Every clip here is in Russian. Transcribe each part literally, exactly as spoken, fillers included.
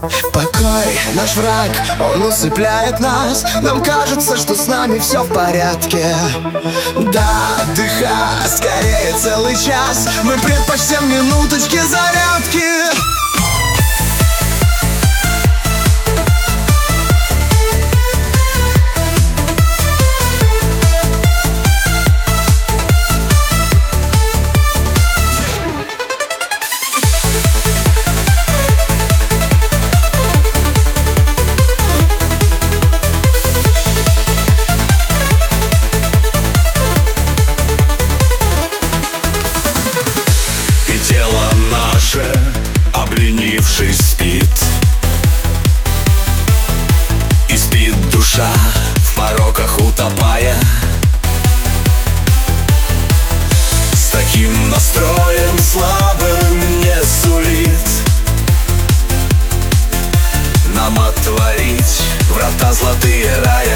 Покой, наш враг, он усыпляет нас. Нам кажется, что с нами все в порядке. Да, отдыхай, скорее целый час. Мы предпочтем минуточки зарядки. Обленившись спит, и спит душа, в пороках утопая. С таким настроем слабым не сулит нам отворить врата золотые рая.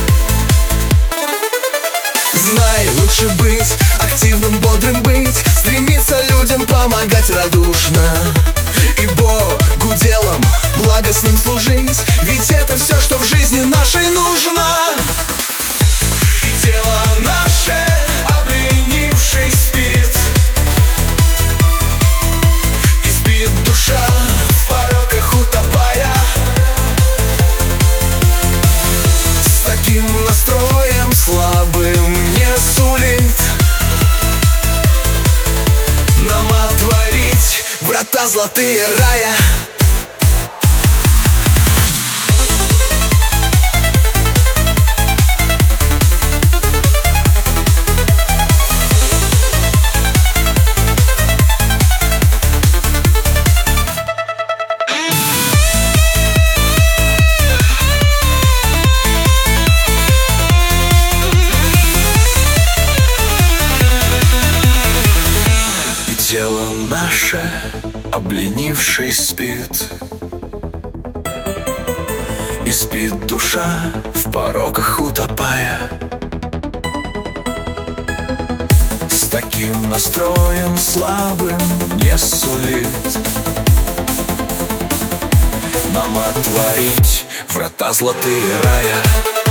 Знай, лучше быть активным, бодрым быть, стремиться людям помогать радушно и Богу делом благостным служить. Ведь это все, что в жизни нашей нужно. И тело наше, обленившись, спит, и спит душа, в пороках утопая. С таким настроем слабым не сулит нам отворить врата золотые рая. Тело наше, обленившись, спит, и спит душа, в пороках утопая. С таким настроем слабым не сулит нам отворить врата золотые рая.